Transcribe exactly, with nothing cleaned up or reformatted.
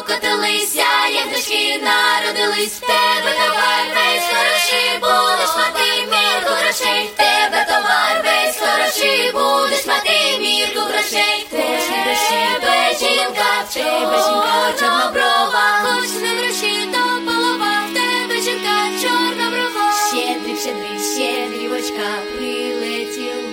покотилися, як дочки народились. В тебе товар весь хороший, будеш мати мірку грошей. В тебе товар весь хороший, будеш мати мірку грошей. Гроші, гроші, без жінка, в тебе жінка чорноброва. Хоч не гроші, то полова, в тебе жінка чорноброва. Щедрик, щедрик, щедрівочка прилетіла.